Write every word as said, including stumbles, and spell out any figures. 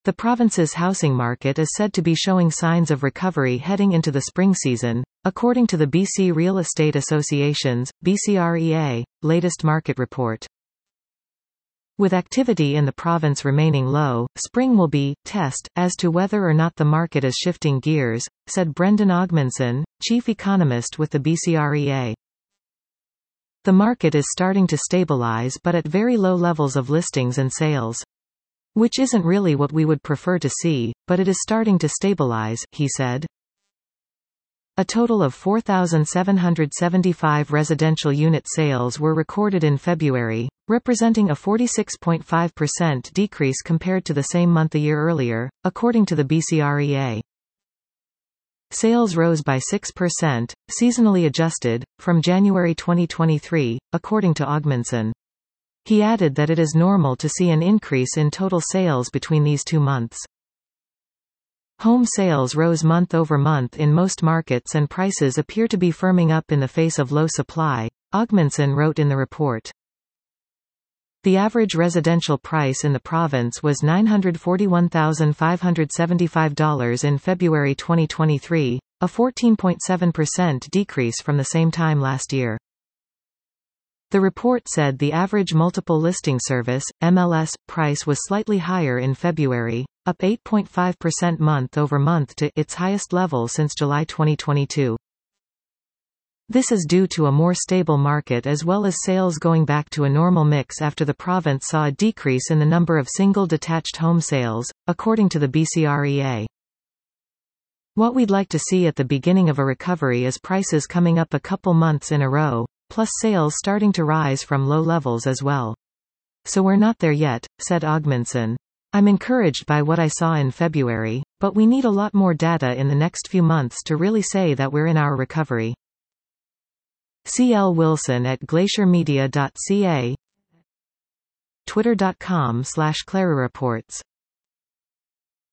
The province's housing market is said to be showing signs of recovery heading into the spring season, according to the B C Real Estate Association's, B C R E A, latest market report. With activity in the province remaining low, spring will be test as to whether or not the market is shifting gears, said Brendan Ogmanson, chief economist with the B C R E A. The market is starting to stabilize but at very low levels of listings and sales. Which isn't really what we would prefer to see, but it is starting to stabilize, he said. A total of four thousand seven hundred seventy-five residential unit sales were recorded in February, representing a forty-six point five percent decrease compared to the same month a year earlier, according to the B C R E A. Sales rose by six percent, seasonally adjusted, from January twenty twenty-three, according to Ogmanson. He added that it is normal to see an increase in total sales between these two months. Home sales rose month over month in most markets and prices appear to be firming up in the face of low supply, Ogmanson wrote in the report. The average residential price in the province was nine hundred forty-one thousand five hundred seventy-five dollars in February twenty twenty-three, a fourteen point seven percent decrease from the same time last year. The report said the average multiple listing service, M L S, price was slightly higher in February, up eight point five percent month over month to its highest level since July twenty twenty-two. This is due to a more stable market as well as sales going back to a normal mix after the province saw a decrease in the number of single detached home sales, according to the B C R E A. What we'd like to see at the beginning of a recovery is prices coming up a couple months in a row, plus sales starting to rise from low levels as well. So we're not there yet, said Ogmanson. I'm encouraged by what I saw in February, but we need a lot more data in the next few months to really say that we're in our recovery. C L Wilson at glacier media dot c a, twitter dot com slash Clara Reports.